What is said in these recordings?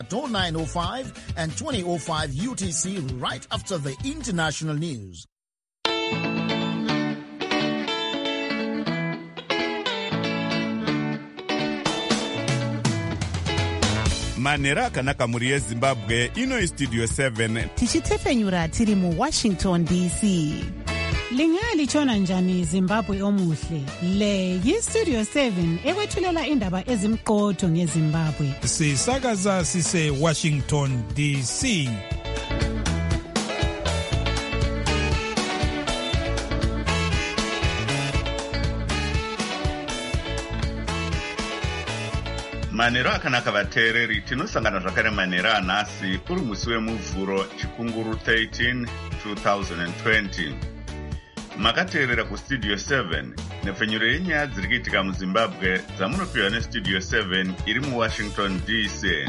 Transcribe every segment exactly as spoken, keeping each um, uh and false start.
oh nine oh five and twenty oh five U T C right after the international news. Manera akanaka muri yeZimbabwe ino studio seven tichitefenyura tiri mu Washington D C. Lingali chona njani Zimbabwe omuhle. Le yi Studio seven ekwethulela indaba ezimqotho ngeZimbabwe. Sisakaza sise Washington D C. Manera akanaka vateereri tinosangana zvakare manera anhasi uri musi wemuvhuro chikunguru thirteen twenty twenty. Makateerera kustudio seven nepfenyuro yenyaya dziri kuitika muZimbabwe dzamunopiwa nestudio seven iri muWashington D C.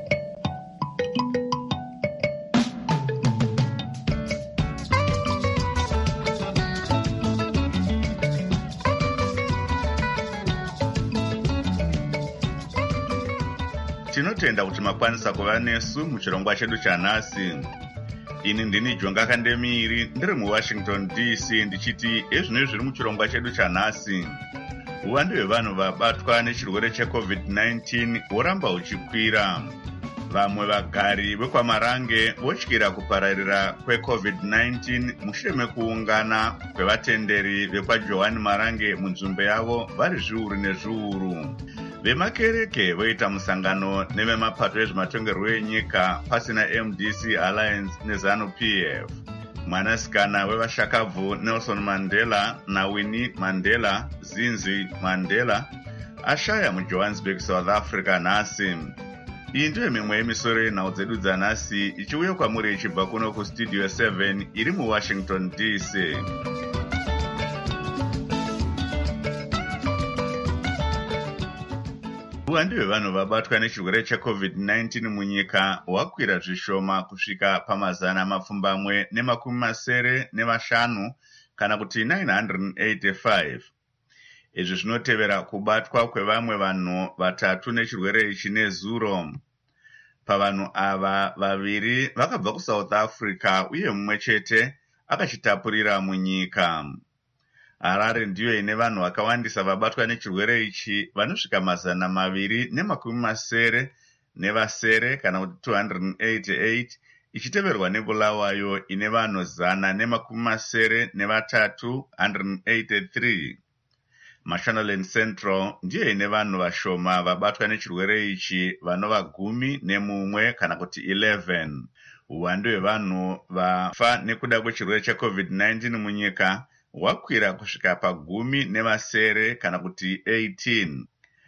Tinotenda kuti makwanisa kuva nesu muchirongwa chedu chanhasi. Ini ndini Jonga Kandemiri ndiri muWashington D C ndichiti ezvino zviri muchirongwa chedu chanhasi. Uwandu hwevanhu vabatwa nechirwere checovid nineteen hworamba huchikwira. Vamwe vagari vekwamarange votyira kupararira kwecovid nineteen mushure mekuungana kwevatenderi vekwaJohani Marange munzvimbo yavo vari zviuru nezviuru. Vemakereke voita musangano nevemapato ezvematongerwo enyika pasina M D C Alliance neZANU P F. Mwanasikana wevashakabvu Nelson Mandela naWinnie Mandela Zinzi Mandela ashaya muJohannesburg, South Africa nhasi. Iyi ndiyo mimwe yemisoro yenhau dzedu dzanhasi ichiuya kwamuri ichibva kuno kustudio seven iri muWashington D C. Uwandu hwevanhu vabatwa nechirwere checovid nineteen munyika hwakwira zvishoma kusvika pamazana mapfumbamwe nemakumi masere nevashanu kana kuti nine hundred eighty-five. Izvi zvinotevera kubatwa kwevamwe vanhu vatatu nechirwere ichi nezuro. Pavanhu ava vaviri vakabva kuSouth Africa uye mumwe chete akachitapurira munyika. Harare ndiyo ine vanhu vakawandisa vabatwa nechirwere ichi vanosvika mazana maviri nemakumi masere nevasere kana kuti two hundred eighty-eight, ichiteverwa neBulawayo ine vanhu zana nemakumi masere nevatatu one hundred eighty-three. Mashonaland Central ndiyo ine vanhu vashoma vabatwa nechirwere ichi vanova gumi nemumwe kana kuti eleven. Uwandu hwevanhu vafa nekuda kwechirwere checovid nineteen munyika hwakwira kusvika pagumi nevasere kana kuti eighteen.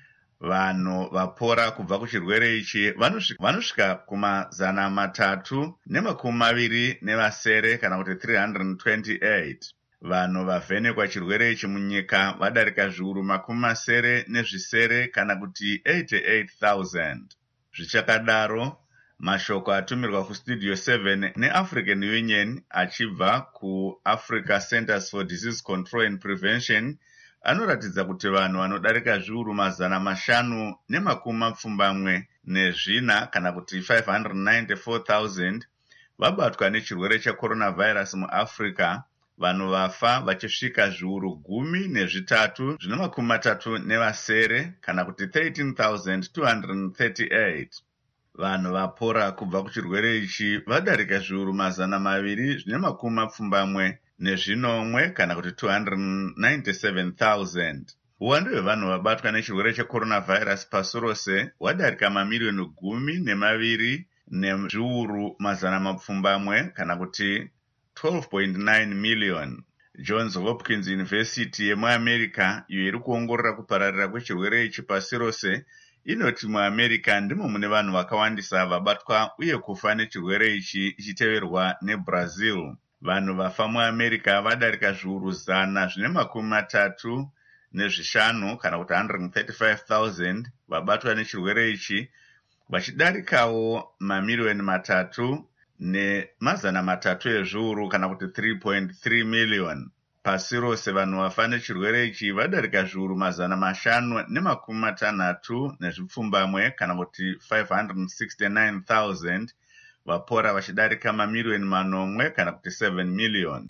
Vanhu vapora kubva kuchirwere ichi vanosvika kumazana matatu nemakumi maviri nevasere kana kuti three hundred twenty-eight. Vanhu vavhenekwa chirwere ichi munyika vadarika zviuru makumi masere nezvisere kana kuti eighty-eight thousand. Zvichakadaro, mashoko atumirwa kustudio seven neAfrican Union achibva kuAfrica Centers for Disease Control and Prevention anoratidza kuti vanhu vanodarika zviuru mazana mashanu nemakumi mapfumbamwe nezvina kana kuti five hundred ninety-four thousand vabatwa nechirwere checoronavirus muAfrica. Vanhu vafa vachisvika zviuru gumi nezvitatu zvina makumi matatu nevasere kana kuti thirteen thousand two hundred thirty-eight. Vanhu vapora kubva kuchirwere ichi vadarika zviuru mazana maviri zvine makumi mapfumbamwe nezvinomwe kana kuti two hundred ninety-seven thousand. Uwandu hwevanhu vabatwa nechirwere checoronavirus pasi rose hwadarika mamiliyoni gumi nemaviri nezviuru mazana mapfumbamwe kana kuti twelve point nine million. Johns Hopkins University yemuAmerica iyo iri kuongorora kupararira kwechirwere ichi pasi rose inoti muAmerica ndimo mune vanhu vakawandisa vabatwa uye kufa nechirwere ichi ichiteverwa neBrazil. Vanhu vafa muAmerica vadarika zviuru zana zvine makumi matatu nezvishanu kana kuti one hundred thirty-five thousand vabatwa nechirwere ichi, vachidarikawo mamiliyoni matatu nemazana matatu ezviuru kana kuti three point three million. pasi rose vanhu vafa nechirwere ichi vadarika zviuru mazana mashanu nemakumi matanhatu nezvipfumbamwe kana kuti five hundred sixty-nine thousand, vapora vachidarika mamiriyoni manomwe kana kuti seven million.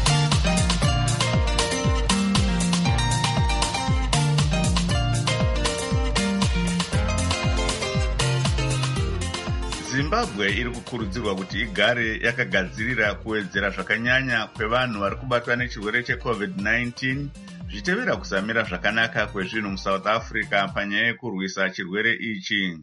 Zimbabwe iri kukurudzirwa kuti igare yakagadzirira kuwedzera zvakanyanya kwevanhu vari kubatwa nechirwere checovid nineteen zvichitevera kusamira zvakanaka kwezvinhu muSouth Africa panyaya yekurwisa chirwere ichi.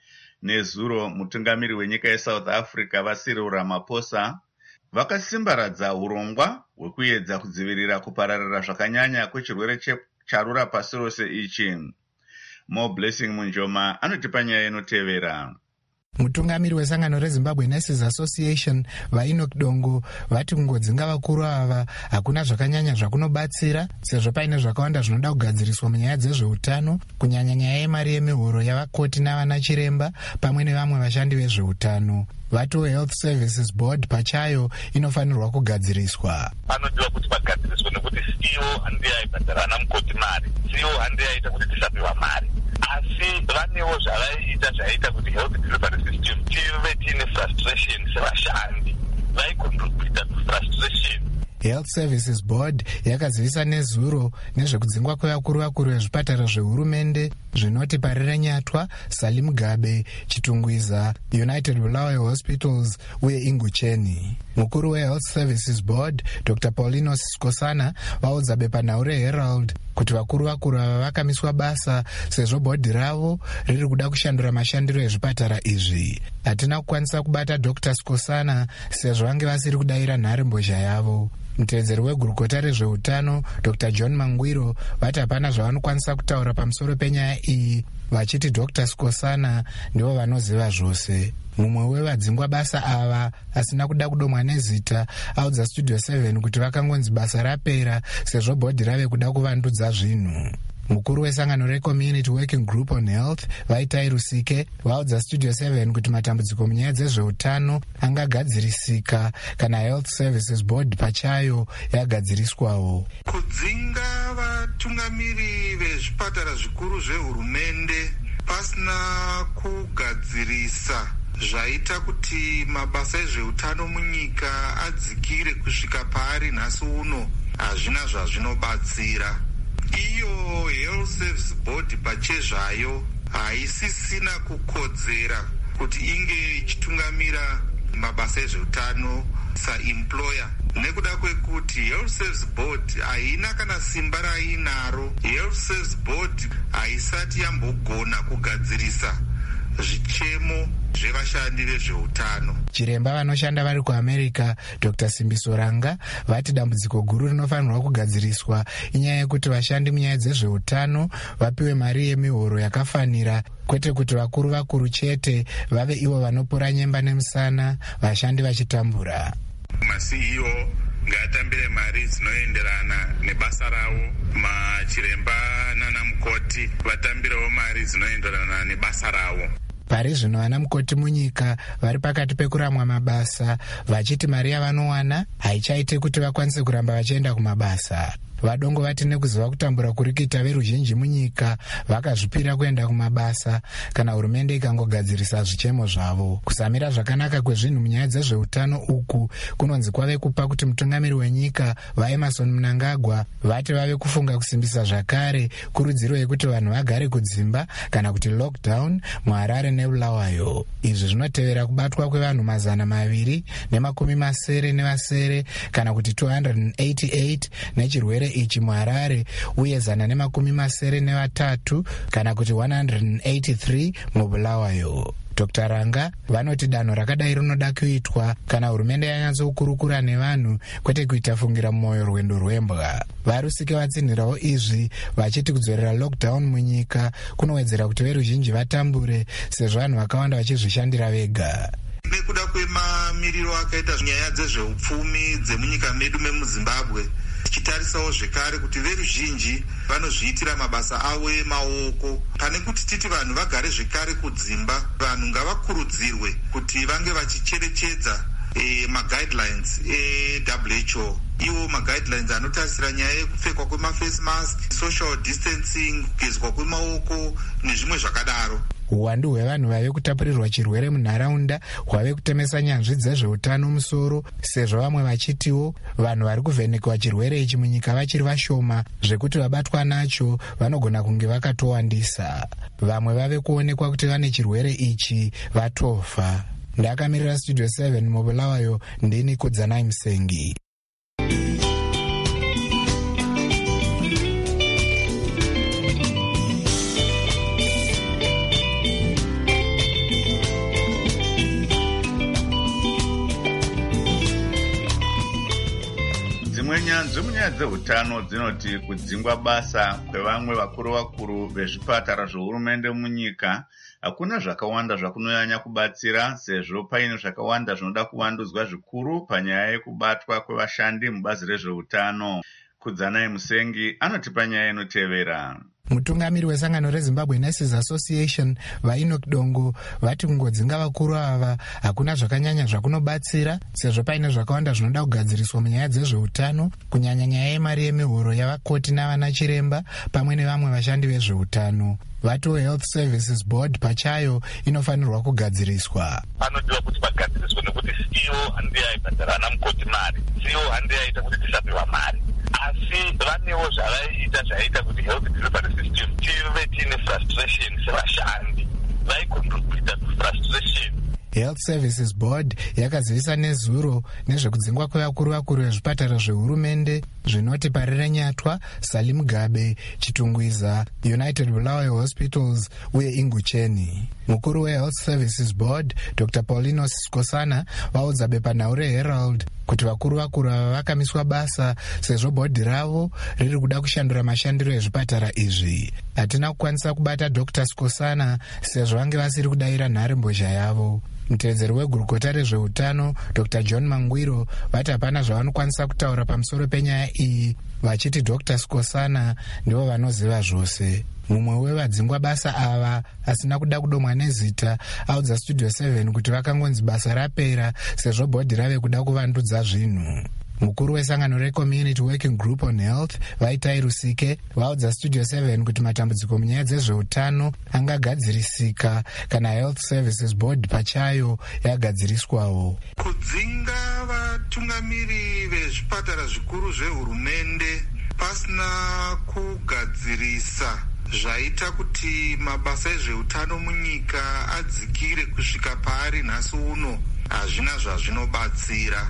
Nezuro mutungamiri wenyika yeSouth Africa vaCyril Ramaphosa vakasimbaradza urongwa hwekuedza kudzivirira kupararira zvakanyanya kwechirwere charura pasi rose ichi. Mo Blessing Munjoma anotipa nyaya inotevera. Mutungamiri wesangano reZimbabwe Nurses Association vaEnoch Dongo vati kungodzinga vakuru ava hakuna zvakanyanya zvakunobatsira sezvo paine zvakawanda zvinoda kugadziriswa munyaya dzezveutano, kunyanya nyaya yemari yemihoro yavakoti navana chiremba pamwe nevamwe vashandi vezveutano. Vatiwo Health Services Board pachayo inofanirwa kugadziriswa. Panodiwa kuti pagadziriswe nekuti C E O handiye aibhadhara ana mukoti mari, C E O handiye aita kuti tisapiwa mari. Asi vanewo zvavaiita zvaiita kuti health delivery system tive tiine frustration sevashandi, vaikontributa frustration. Health Services Board yakazivisa nezuro nezvekudzingwa kwevakuru vakuru vezvipatara zvehurumende zvinoti Parire Nyatwa, Salim Gabe, Chitungwiza, United Bulawayo Hospitals uye Ingucheni. Mukuru weHealth Services Board Doctor Paulinus Skosana vaudza bepanhau reHerald kuti vakuru vakuru ava vakamiswa basa sezvo bhodhi ravo riri kuda kushandura mashandiro ezvipatara izvi. Hatina kukwanisa kubata Doctor Skosana sezvo vange vasiri kudayira nharembozha yavo. Mutevedzeri wegurukota rezveutano Doctor John Mangwiro vati hapana zvavanokwanisa kutaura pamusoro penyaya iyi, vachiti Doctor Skosana ndivo vanoziva zvose. Mumwe wevadzingwa basa ava asina kuda kudomwa nezita audza Studio seven kuti vakangonzi basa rapera sezvo bhodhi rave kuda kuvandudza zvinhu. Mukuru wesangano reCommunity Working Group on Health Vaitai Rusike vaudza Studio seven kuti matambudziko munyaya dzezveutano angagadzirisika kana Health Services Board pachayo yagadziriswawo. Kudzinga vatungamiri vezvipatara zvikuru zvehurumende pasina kugadzirisa zvaita kuti mabasa ezveutano munyika adzikire kusvika paari nhasi uno hazvina zvazvinobatsira. Iyo Health Service Board pachezvayo haisisina kukodzera kuti inge ichitungamira mabasa ezveutano saemployer, nekuda kwekuti Health Service Board haina kana simba rainaro. Health Service Board haisati yambogona kugadzirisa zvichemo zvevashandi vezveutano. Chiremba vanoshanda vari kuAmerica Doctor Simbiso Ranga vati dambudziko guru rinofanirwa kugadziriswa inyaya yekuti vashandi munyaya dzezveutano vapiwe mari yemihoro yakafanira, kwete kuti vakuru vakuru chete vave ivo vanopora nyemba nemusana vashandi vachitambura. Ma-C E O ngaatambire mari dzinoenderana nebasa ravo, machiremba nana mukoti vatambirewo mari dzinoenderana nebasa ravo. Pari zvino vana mukoti munyika vari pakati pekuramwa mabasa vachiti mari yavanowana haichaite kuti vakwanise kuramba vachienda kumabasa. Vadongo vati nekuziva kutambura kuri kuita veruzhinji munyika vakazvipira kuenda kumabasa kana hurumende ikangogadzirisa zvichemo zvavo. Kusamira zvakanaka kwezvinhu munyaya dzezveutano uku kunonzi kwave kupa kuti mutungamiri wenyika vaEmerson Mnangagwa vati vave kufunga kusimbisa zvakare kurudziro yekuti vanhu vagare kudzimba kana kuti lockdown muHarare neBulawayo. Izvi zvinotevera kubatwa kwevanhu mazana maviri nemakumi masere nevasere kana kuti two hundred eighty-eight nechirwere ichi muHarare uye zana nemakumi masere nevatatu kana kuti one hundred eighty-three muBulawayo. Doctor Ranga vanoti danho rakadai rinoda kuitwa kana hurumende yanyatsokurukura nevanhu kwete kuita fungira mumwoyo rwendo rwembwa. Varusike vatsinhirawo izvi vachiti kudzorera lockdown munyika kunowedzera kuti veruzhinji vatambure sezvo vanhu vakawanda vachizvishandira vega. Nekuda kwemamiriro akaita nyaya dzezveupfumi dzemunyika medu memuZimbabwe, tichitarisawo zvekare kuti veruzhinji vanozviitira mabasa avo emaoko. Pane kuti titi vanhu vagare zvekare kudzimba, vanhu ngavakurudzirwe kuti vange vachicherechedza e, maguidelines eW H O iwo maguidelines anotarisira nyaya yekupfekwa kwemaface mask, social distancing, kugezwa kwemaoko nezvimwe zvakadaro. Uwandu hwevanhu vave kutapurirwa chirwere munharaunda hwave kutemesa nyanzvi dzezveutano musoro, sezvo vamwe vachitiwo vanhu vari kuvhenekwa chirwere ichi munyika vachiri vashoma zvekuti vabatwa nacho vanogona kunge vakatowandisa. Vamwe vave kuonekwa kuti vane chirwere ichi vatofa. Ndakamirira Studio seven mubulawayo, ndini Kudzanai Musengi. Dzimwe nyanzvi munyaya dzeutano dzinoti kudzingwa basa kwevamwe vakuru vakuru vezvipatara zvehurumende munyika hakuna zvakawanda zvakunonyanya kubatsira, sezvo paine zvakawanda zvinoda kuvandudzwa zvikuru panyaya yekubatwa kwevashandi mubazi rezveutano. Kudzanai Musengi anotipa nyaya inotevera. Mutungamiri wesangano reZimbabwe Nurses Association vaEnoch Dongo vati kungodzinga vakuru ava hakuna zvakanyanya zvakunobatsira, sezvo paine zvakawanda zvinoda kugadziriswa munyaya dzezveutano, kunyanya nyaya yemari yemihoro yavakoti navana chiremba pamwe nevamwe vashandi vezveutano. Vatiwo Health Services Board pachayo inofanirwa kugadziriswa. Panodiwa kuti pagadziriswe nekuti siyo handiye aibhadhara ana mukoti mari, siyo handiye aita kuti tisapiwa mari. Asi vanewo zvavaiita zvaiita kuti health delivery system tive tiine frustration sevashandi, vaikontribhuta kufrustration. Health Services Board yakazivisa nezuro nezvekudzingwa kwevakuru vakuru vezvipatara zvehurumende zvinoti Parire Nyatwa, Salim Gabe, Chitungwiza, United Bulawayo Hospitals uye Ingucheni. Mukuru weHealth Services Board Doctor Paulinus Skosana vaudza bepanhau reHerald kuti vakuru vakuru ava vakamiswa basa sezvo bhodhi ravo riri kuda kushandura mashandiro ezvipatara izvi. Hatina kukwanisa kubata Doctor Skosana sezvo vange vasiri kudayira nhare mbozha yavo. Mutevedzeri wegurukota rezveutano Doctor John Mangwiro vati hapana zvavanokwanisa kutaura pamusoro penyaya iyi, vachiti Doctor Skosana ndivo vanoziva zvose. Mumwe wevadzingwa basa ava asina kuda kudomwa nezita audza Studio seven kuti vakangonzi basa rapera sezvo bhodhi rave kuda kuvandudza zvinhu. Mukuru wesangano reCommunity Working Group on Health Vaitai Rusike vaudza Studio seven kuti matambudziko munyaya dzezveutano angagadzirisika kana Health Services Board pachayo yagadziriswawo. Kudzinga vatungamiri vezvipatara zvikuru zvehurumende pasina kugadzirisa zvaita kuti mabasa ezveutano munyika adzikire kusvika paari nhasi uno hazvina zvazvinobatsira.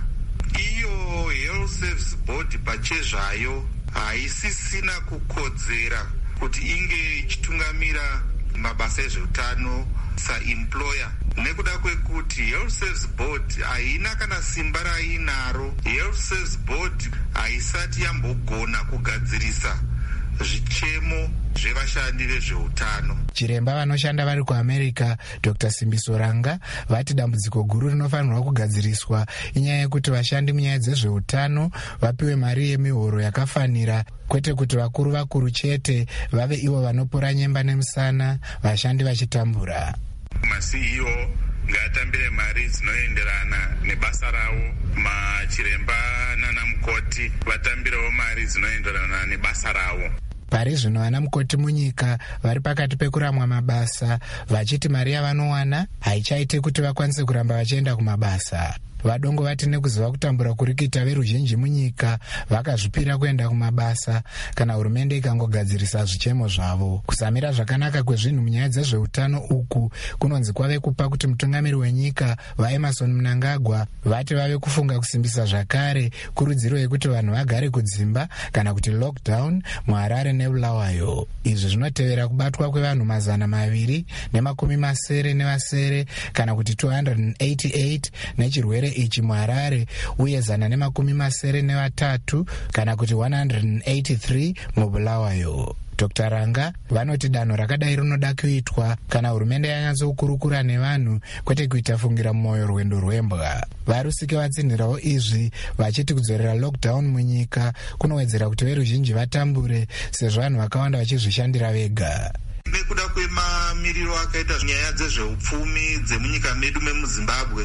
Iyo Health Service Board pachezvayo haisisina kukodzera kuti inge ichitungamira mabasa ezveutano saemployer, nekuda kwekuti Health Service Board haina kana simba rainaro. Health Service Board haisati yambogona kugadzirisa zvichemo zvevashandi vezveutano. Chiremba vanoshanda vari kuAmerica Doctor Simbiso Ranga vati dambudziko guru rinofanirwa kugadziriswa inyaya yekuti vashandi munyaya dzezveutano vapiwe mari yemihoro yakafanira, kwete kuti vakuru vakuru chete vave ivo vanopora nyemba nemusana vashandi vachitambura. Ma-C E O ngaatambire mari dzinoenderana nebasa ravo, machiremba nana mukoti vatambirewo mari dzinoenderana nebasa ravo. Pari zvino vana mukoti munyika vari pakati pekuramwa mabasa vachiti mari yavanowana haichaite kuti vakwanise kuramba vachienda kumabasa. Vadongo vati nekuziva kutambura kuri kuita veruzhinji munyika vakazvipira kuenda kumabasa kana hurumende ikangogadzirisa zvichemo zvavo. Kusamira zvakanaka kwezvinhu munyaya dzezveutano uku kunonzi kwave kupa kuti mutungamiri wenyika vaEmerson Mnangagwa vati vave kufunga kusimbisa zvakare kurudziro yekuti vanhu vagare kudzimba kana kuti lockdown muHarare neBulawayo. Izvi zvinotevera kubatwa kwevanhu mazana maviri nemakumi masere nevasere kana kuti two hundred eighty-eight nechirwere ichi muHarare uye zana nemakumi masere nevatatu kana kuti one hundred eighty-three muBulawayo. Doctor Ranga vanoti danho rakadai rinoda kuitwa kana hurumende yanyatsokurukura nevanhu kwete kuita fungira mumwoyo rwendo rwembwa. Varusike vatsinhirawo izvi vachiti kudzorera lockdown munyika kunowedzera kuti veruzhinji vatambure sezvo vanhu vakawanda vachizvishandira vega. Nekuda kwemamiriro akaita nyaya dzezveupfumi dzemunyika medu memuZimbabwe,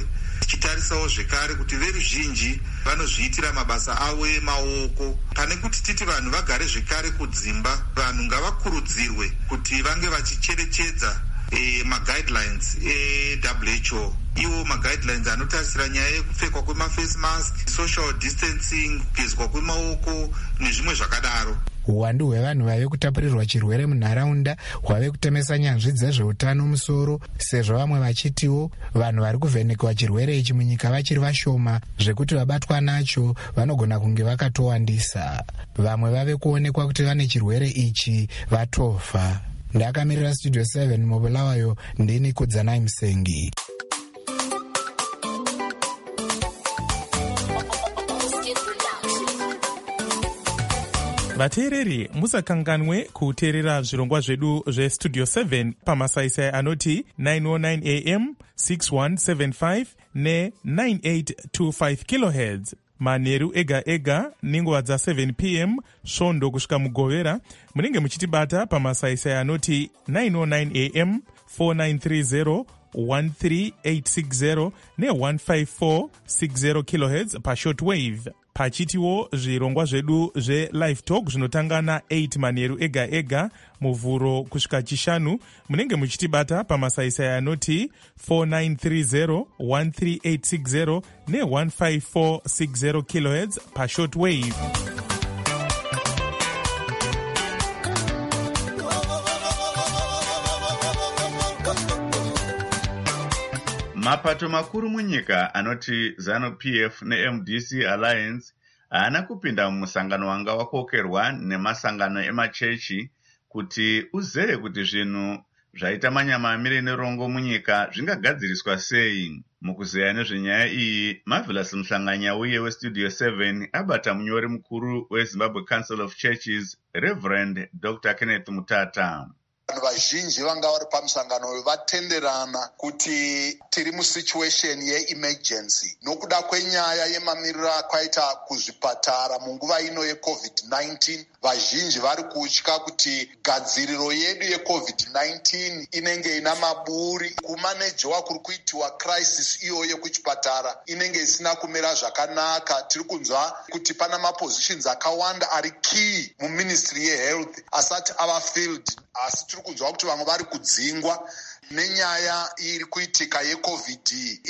tichitarisawo zvekare kuti veruzhinji vanozviitira mabasa avo emaoko. Pane kuti titi vanhu vagare zvekare kudzimba, vanhu ngavakurudzirwe kuti vange vachicherechedza E, maguidelines e-W H O. Iwo maguidelines anotarisira nyaya yekupfekwa kwemaface mask, social distancing, kugezwa kwemaoko nezvimwe zvakadaro. Uwandu hwevanhu vave kutapurirwa chirwere munharaunda hwave kutemesa nyanzvi dzezveutano musoro, sezvo vamwe vachitiwo vanhu vari kuvhenekwa chirwere ichi munyika vachiri vashoma, zvekuti vabatwa nacho vanogona kunge vakatowandisa. Vamwe vave kuonekwa kuti vane chirwere ichi vatofa. Ndakamirira Studio seven mubulawayo ndini Kudzanai Musengi. vateereri musakanganwe kuteerera zvirongwa zvedu zvestudio seven pamasaisai anoti nine oh nine a m, six one seven five ne nine eight two five kilohertz manheru ega ega nenguva dza seven p m svondo kusvika mugovera. Munenge muchitibata pamasaisai anoti nine oh nine a m, four nine three zero, one three eight six zero ne one five four six zero kilohertz pashortwave. Pachitiwo zvirongwa zvedu zve-live talk zvinotanga na eight manheru ega ega muvhuro kusvika chishanu. Munenge muchitibata pamasaisai anoti four nine three zero, one three eight six zero ne one five four six zero kilohertz pashortwave. Mapato makuru munyika anoti ZANU-P F ne-M D C Alliance haana kupinda mumusangano wanga wakokerwa nemasangano emachechi kuti uzeye kuti zvinhu zvaita manyamamire nerongo munyika zvingagadziriswa sei. Mukuzeya nezvenyaya iyi, Marvelous Muhlanganya uye weStudio seven abata munyori mukuru weZimbabwe Council of Churches, Reverend Doctor Kenneth Mutata. Vanhu vazhinji vanga vari pamusangano vatenderana kuti tiri musituation ye-emergency nokuda kwenyaya yemamiriro akaita kuzvipatara munguva ino yecovid nineteen. Vazhinji vari kutya kuti gadziriro yedu yecovid nineteen inenge ina maburi, kumanejewa kuri kuitiwa crisis iyoyo kuchipatara inenge isina kumira zvakanaka. Tiri kunzwa kuti pana mapositions akawanda ari key muministry yehealth asati ava filled, asi tiri kunzwa kuti vamwe vari kudzingwa nenyaya iri kuitika yecovid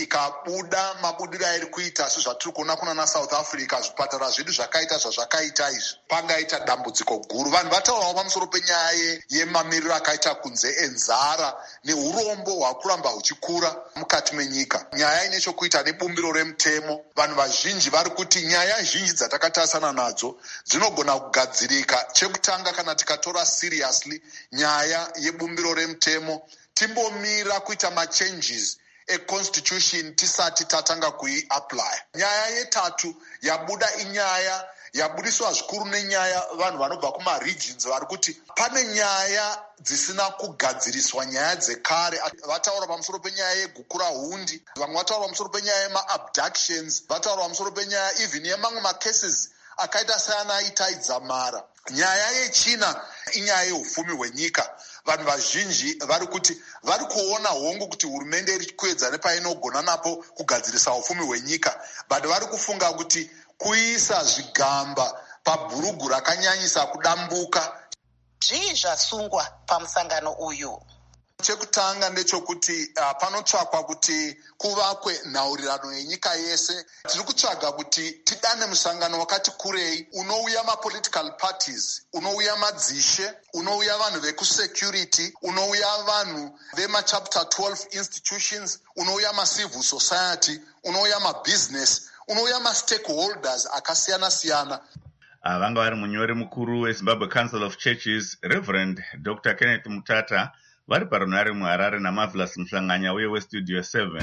ikabuda mabudiro airi kuita sezvatiri kuona kuna na South Africa. Zvipatara zvedu zvakaita zvazvakaita izvi pangaita dambudziko guru. Vanhu vataurawo pamusoro penyaya yemamiriro akaita kunze enzara neurombo hwakuramba huchikura mukati menyika. Nyaya ine chokuita nebumbiro remutemo. Vanhu vazhinji vari kuti nyaya zhinji dzatakatarisana nadzo dzinogona kugadzirika. Chekutanga, kana tikatora seriously nyaya yebumbiro remutemo, timbomira kuita machanges e-constitution tisati tatanga kui-apply. Nyaya yetatu yabuda inyaya yabudiswa zvikuru nenyaya vanhu vanobva kuma-regions vari kuti pane nyaya dzisina kugadziriswa, nyaya dzekare. Vataura pamusoro penyaya yegukura hundi, vamwe vataura pamusoro penyaya yema-abductions, vataura pamusoro penyaya even yemamwe macases akaita seana Itamara. Nyaya yechina inyaya yeupfumi hwenyika. Vanhu vazhinji vari kuti vari kuona hongu kuti hurumende iri kuedza nepainogona napo kugadzirisa upfumi hwenyika, but vari kufunga kuti kuisa zvigamba pabhurugu rakanyanyisa kudambuka. Zvii zvasungwa pamusangano uyu? Chekutanga ndechokuti uh, panotsvakwa kuti kuvakwe nhaurirano yenyika yese. Tiri kutsvaga kuti tidane musangano wakati kurei unouya mapolitical parties, unouya madzishe, unouya vanhu vekusecurity, unouya vanhu vemachapter twelve institutions, unouya macivil society, unouya mabusiness, unouya mastakeholders akasiyana siyana. Vanga vari munyori mukuru weZimbabwe Council of Churches, Reverend Doctor Kenneth Mutata, vari parunhare muHarare naMarvelous Muhlanganya uye weStudio seven.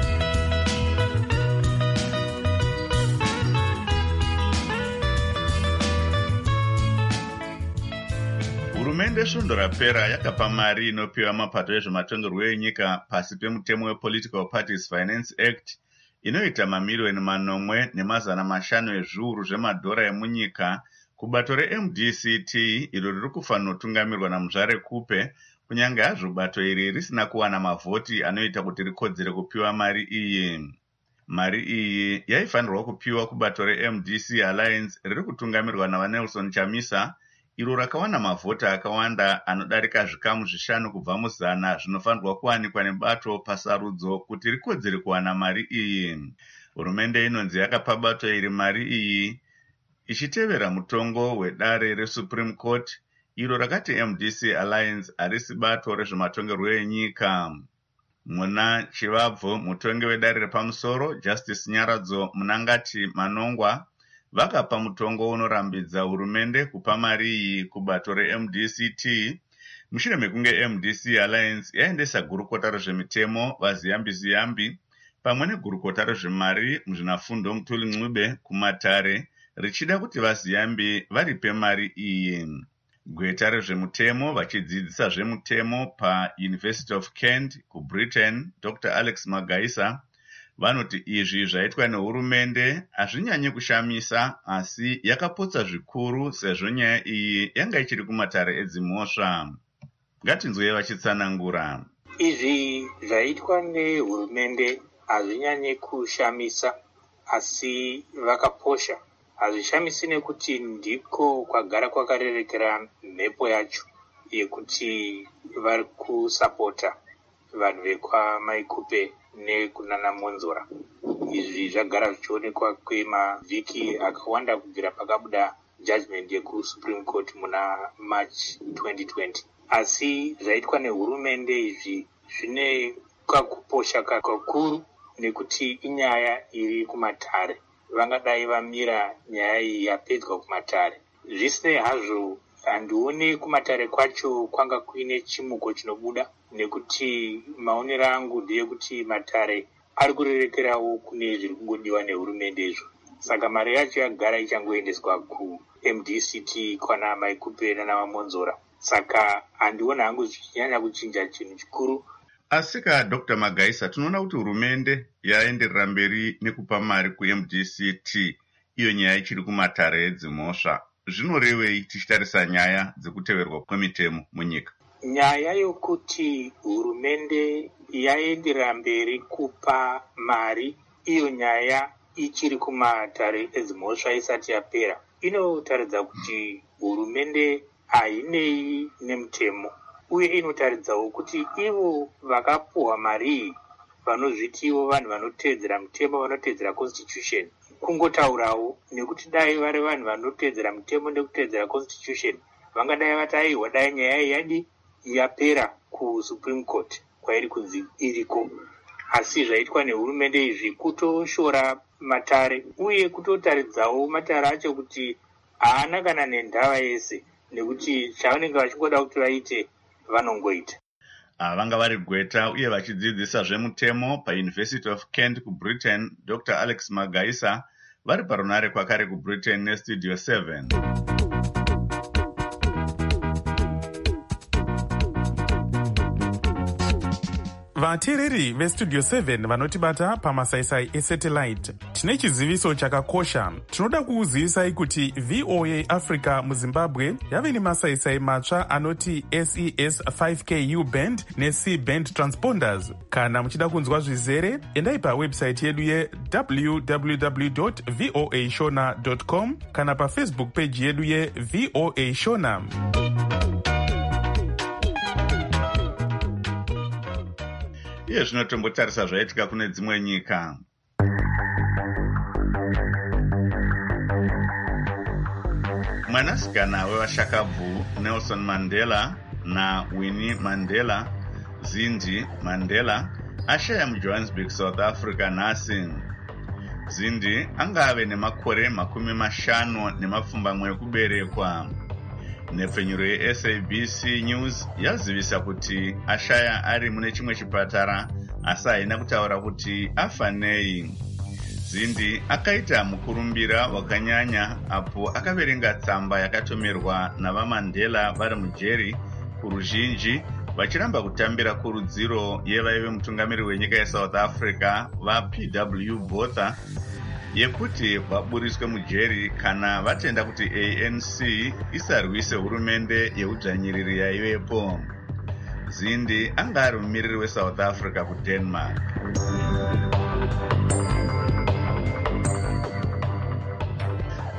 Hurumende svondo rapera yakapa mari inopiwa mapato ezvematongerwo enyika pasi pemutemo wePolitical Parties Finance Act inoita mamiliyoni manomwe nemazana mashanu ezviuru zvemadhora emunyika kubato re-M D C T iro riri kufanira kutungamirwa naMuzvare Kupe, kunyange hazvo bato iri risina kuwana mavhoti anoita kuti rikodzere kupiwa mari iyi. Mari iyi yaifanirwa kupiwa kubato reM D C Alliance riri kutungamirwa navaNelson Chamisa, iro rakawana mavhota akawanda anodarika zvikamu zvishanu kubva muzana zvinofanirwa kuwanikwa nebato pasarudzo kuti rikodzere kuwana mari iyi. Hurumende inonzi yakapa bato iri mari iyi ichitevera mutongo wedare reSupreme Court, iro rakati M D C Alliance harisi bato rezvematongerwo enyika. Muna chivabvo, mutongi wedare repamusoro Justice Nyaradzo Munangati Manongwa vakapa mutongo unorambidza hurumende kupa mari iyi kubato reM D C T mushure mekunge M D C Alliance yaendesa gurukota rezvemitemo vaZiyambi Ziyambi pamwe negurukota rezvemari muzvinafundo Mutuli Ncube kumatare richida kuti vaZiyambi varipe mari iyi. Gweta rezvemutemo vachidzidzisa zvemutemo paUniversity of Kent kuBritain Doctor Alex Magaisa vanoti izvi zvaitwa nehurumende hazvinyanyi kushamisa, asi yakapotsa zvikuru sezvo nyaya iyi yanga ichiri kumatare edzimhosva. Ngatinzwe vachitsanangura. Izvi zvaitwa nehurumende hazvinyanyi kushamisa, asi vakaposha. Hazvishamisi nekuti ndiko kwagara kwakarerekera mhepo yacho yekuti vari kusapota vanhu vekwamaikupe nekunana Monzora. Izvi zvagara zvichionekwa kwemavhiki akawanda kubvira pakabuda judgment yekuSupreme Court muna March twenty twenty. Asi zvaitwa nehurumende izvi zvine kakuposha kakuru nekuti inyaya iri kumatare. Vangadai vamira nyaya iyi yapedzwa kumatare. Zvisinei hazvo, handioni kumatare kwacho kwanga kuine chimuko chinobuda, nekuti maonero angu ndeyekuti matare ari kurerekerawo kune zviri kungodiwa nehurumende izvo. Saka mari yacho yagara ichangoendeswa kuM D C T kwana Maikupe navaMonzora. Saka handiona hangu zvichinyanya kuchinja chinhu chikuru. Asika Doctor Magaisa, tunoona kuti hurumende yaenderera mberi nekupa mari kuM D C T, iyo nyaya ichiri kumatare edzimhosva. Zvinorevei tichitarisa nyaya dzekuteverwa kwemitemo munyika? Nyaya yokuti hurumende yaenderera mberi kupa mari, iyo nyaya ichiri kumatare edzimhosva isati yapera, inotaridza kuti hurumende hainei nemutemo. Uye inotaridzawo kuti ivo vakapuhwa mari iyi vanozviti ivo vanhu vanoteedzera mutemo, vanoteedzera constitution, kungotaurawo, nekuti dai vari vanhu vanoteedzera mutemo nekuteedzera constitution vangadai vati aiwa dai nyaya iyi yadi yapera kuSupreme Court kwairi kunzi iriko. Asi zvaitwa nehurumende izvi kutoshora matare uye kutotaridzawo matare acho kuti haana kana nendava yese, nekuti chavanenge vachingoda kuti vaite vanongoita. Vanga vari gweta uye vachidzidzisa zvemutemo paUniversity of Kent kuBritain Doctor Alex Magaisa vari parunare kwakare kuBritain neStudio seven. Vateereri veStudio seven vanotibata pamasaisai esatellite, tine chiziviso chakakosha. Tinoda kukuzivisai kuti V O A Africa muZimbabwe yave nemasaisai matsva anoti S E S five K U band neC band transponders. Kana muchida kunzwa zvizere, endai pawebsite yedu ye w w w dot voa shona dot com kana paFacebook page yedu ye V O A Shona. Iye zvinotombotarisa zvaitika kune dzimwe nyika. Mwanasikana wevashakabvu Nelson Mandela naWinnie Mandela, Zindi Mandela, ashaya muJohannesburg, South Africa nhasi. Zindi anga ave nemakore makumi mashanu nemapfumbamwe ekuberekwa. Nhepfenyuro yeS A B C News yazivisa kuti ashaya ari mune chimwe chipatara, asi haina kutaura kuti afa nei. Zindi akaita mukurumbira wakanyanya apo akaverenga tsamba yakatomerwa navaMandela vari mujeri kuruzhinji, vachiramba kutambira kurudziro yevaive mutungamiri wenyika yeSouth Africa vaP W Botha yekuti vaburiswe mujeri kana vatenda kuti A N C isarwise hurumende yeudzvanyiriri yaivepo. Zindi anga ari mumiriri weSouth Africa kuDenmark.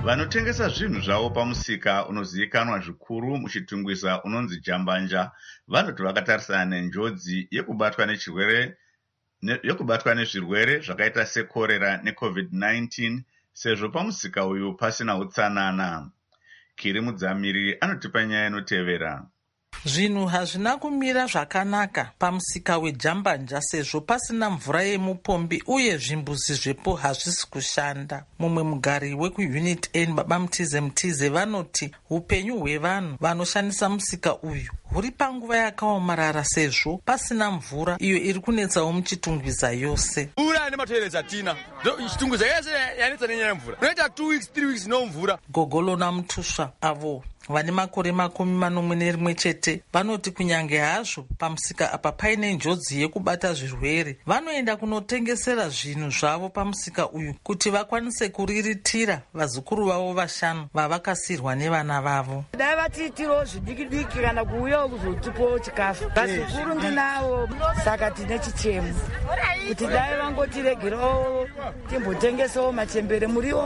Vanotengesa zvinhu zvavo pamusika unozivikanwa zvikuru muchitungwiza unonzi Jambanja vanoti vakatarisana nenjodzi yekubatwa nechirwere yekubatwa nezvirwere zvakaita sekorera necovid nineteen sezvo pamusika uyu pasina utsanana. Kiri Mudzamiri anotipa nyaya inotevera. Zvinhu hazvina kumira zvakanaka pamusika weJambanja sezvo pasina mvura yemupombi uye zvimbuzi zvepo hazvisi kushanda. Mumwe mugari wekuunit N Baba Mtize Mtize vanoti upenyu hwevanhu vanoshandisa musika uyu huri panguva yakaomarara sezvo pasina mvura iyo iri kunetsawo muchitungwiza yose. Mvura nematoiletsi atina. Chitungwiza yese yanetsa nenyaya yemvura. Unoita two weeks three weeks no mvura. Gogolo naMutusva avo vane makore makumi manomwe nerimwe chete vanoti kunyange hazvo pamusika apa paine njodzi yekubata zvirwere vanoenda kunotengesera zvinhu zvavo pamusika uyu kuti vakwanise kuriritira vazukuru vavo vashanu vavakasirwa nevana vavo. Dai vatitiro zvidiki diki kana kuuya kuzotipo chikafu vazukuru ndinavo saka tine chichemo kuti dai vangotiregerawo timbotengesawo machembere muriwo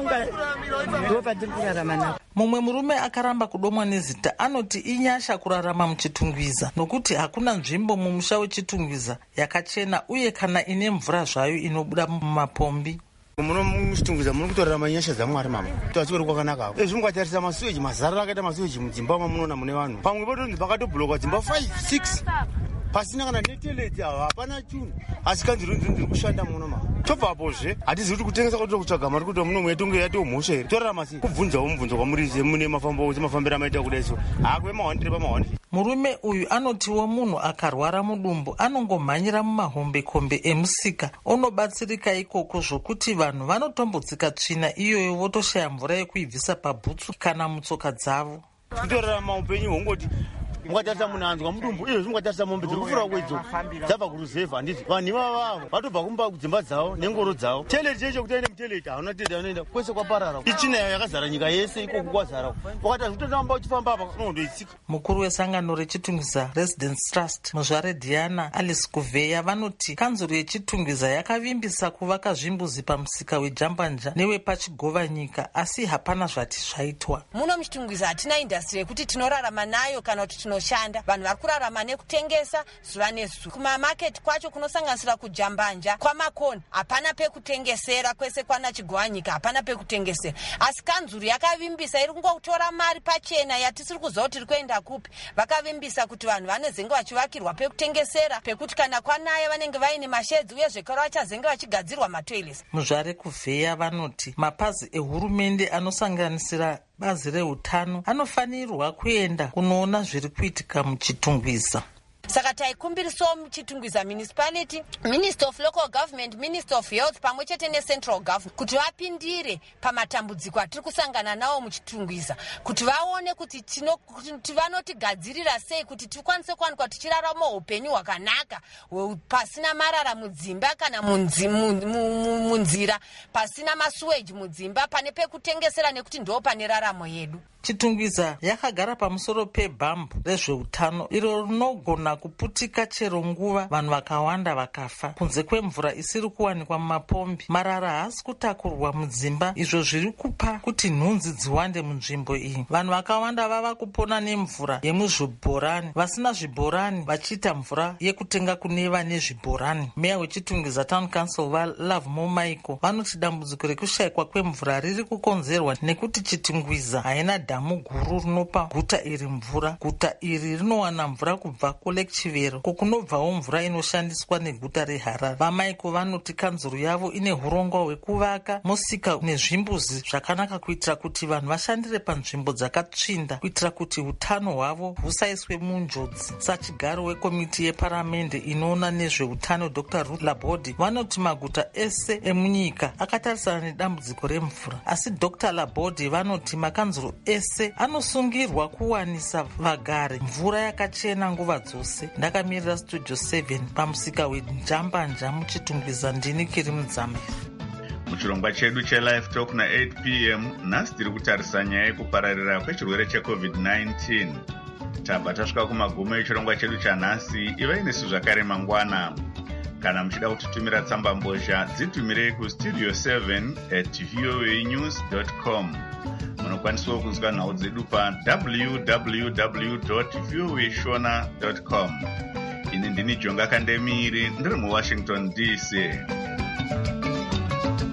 ndo patiri kurarama navo. Mumwe murume akaramba kudomwa nezita anoti inyasha kurarama muchitungwiza nokuti hakuna nzvimbo mumusha wechitungwiza yakachena uye kana ine mvura zvayo inobuda mumapombi. Muno muchitungwiza muno kutorarama nyasha dzaMwari mama. Tachikori kwakanaka. Ezvi mungatarisa masuweji mazara akaita masuweji mudzimba mamunoona mune vanhu. Pamwe patonzi pakatobhulokwa dzimba five six. Pasina kana neteleti ava hapana chunhu asi kanzirunzi ndiri kushanda muno mama. Tobvapozve hatizivi kuti kutengesa kuti kutsvaga mari kuti muno mwetonge yatiwo mhosva here torarama sei kubvunzawo mubvunzo kwamurize mune mafambo semafambiro amaita kudai so hakwe mahwandire pamahwandire. Murume uyu anotiwo munhu akarwara mudumbu anongomhanyira mumahombekombe emusika onobatsirika ikoko zvokuti vanhu vanotombodzika tsvina iyoyo votoshaya mvura yekuibvisa pabhutsu kana mutsoka dzavo. Kutorarama upenyu hwongoti mungatarisa munhu anzwa mudumbu izvo mungatarisa mombe dziri kufura kwedzo dzabva kuruzevha handiti vanhu ivavavo vatobva kumba kudzimba dzavo nengoro dzavo. Teleti checho kuti aine muteleti hauna tenda anoenda kwese kwaparara ichina yakazara nyika yese ikoko kwazara wakati zvitoamba uchifamba apa unondoitsika. Mukuru wesangano rechitungwiza Residence Trust muzvare Diana Alice Kuveya vanoti kanzuro yechitungwiza yakavimbisa kuvaka zvimbuzi pamusika weJambanja newepachigova nyika asi hapana zvati zvaitwa. Muno muchitungwiza hatina industry yekuti tinorarama nayo kana kuti tinoshanda vanhu vari kurarama nekutengesa zuva nezuva. Kumamaketi kwacho kunosanganisira kuJambanja kwamakoni hapana pekutengesera kwese kwana chigova nyika hapana pekutengesera asi kanzuro yakavimbisa iri kungotora mari pachena yatisiri kuziva kuti iri kuenda kupi. Vakavimbisa kuti vanhu vanezenge vachivakirwa pekutengesera pekuti kana kwanaya vanenge vaine mashedzi uye zvekare vachazenge vachigadzirwa matoilets. Muzvare Kuvheya vanoti mapazi ehurumende anosanganisira bazi reutano anofanirwa kuenda kunoona zviri kuitika muchitungwiza. Saka taikumbirisawo muchitungwiza municipality, Minister of Local Government, Minister of Health pamwe chete neCentral Government kuti vapindire pamatambudziko atiri kusangana nawo muchitungwiza kuti vaone kuti tino kuti vanotigadzirira sei kuti tikwanise kuwanikwa tichirarama upenyu hwakanaka pasina marara mudzimba kana munzira pasina masuweji mudzimba pane pekutengesera nekuti ndo pane raramo yedu. Chitungwiza yakagara pamusoro pebhambu rezveutano iro rinogona kuputika chero nguva vanhu vakawanda vakafa kunze kwemvura isiri kuwanikwa mumapombi. Marara haasi kutakurwa mudzimba izvo zviri kupa kuti nhunzi dziwande munzvimbo iyi. Vanhu vakawanda vava kupona nemvura yemuzvibhorani vasina zvibhorani vachiita mvura yekutenga kune vane zvibhorani. Meya wechitungwiza Town Council vaLovemo Michael vanoti dambudziko rekushayikwa kwemvura riri kukonzerwa nekuti chitungwiza haina dhamu guru rinopa guta iri mvura. Guta iri rinowana mvura kubva kuLake Chivero kokunobvawo mvura inoshandiswa neguta reHarare. VaMichael vanoti kanzuro yavo ine hurongwa hwekuvaka musika nezvimbuzi zvakanaka kuitira kuti vanhu vashandire panzvimbo dzakatsvinda kuitira kuti utano hwavo husaiswe munjodzi. Sachigaro wekomiti yeparamende inoona nezveutano Doctor Ruth Laborde vanoti maguta ese emunyika akatarisana nedambudziko remvura asi Doctor Laborde vanoti makanzuro ese anosungirwa kuwanisa vagari mvura yakachena nguva dzose. Ndakamirira Studio seven pamusika weJambanja muchitungwiza ndini Kiri Mudzamiri. Muchirongwa chedu cheLive Talk na eight p m nhasi tiri kutarisa nyaya yekupararira kwechirwere checovid nineteen. Tabva tasvika kumagumo echirongwa chedu chanhasi. Ivai nesu zvakare mangwana. Kana muchida kutitumira tsamba mbozha, dzitumirei kustudio seven at voanews dot com. Munokwanisawo kunzwa nhau dzedu pa w w w dot voa shona dot com. Ini ndini Jonga Kandemiri, ndiri muWashington D C.